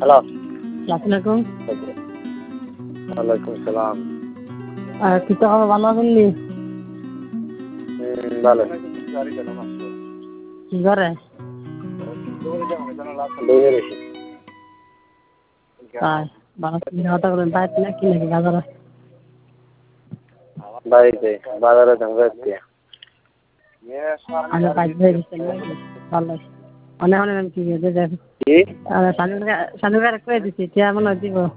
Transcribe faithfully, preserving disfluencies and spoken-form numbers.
Hello. আসসালামু আলাইকুম। ওয়ালাইকুম সালাম। আর কি তো ভালো আছেন নি? হুম, ভালো। কি করে? বইয়ে রয়েছি। তাই ভালো খাওয়া করেন বাড়িতে নাকি নাকি বাজারে? বাড়িতে বাজারে দাম যাচ্ছি। আমি বাইক ধরে দিচ্ছি ভালো অনেক অনেক কি দেখেন কি? শানুকা শানুকা করে দিচ্ছি কে মনে দিব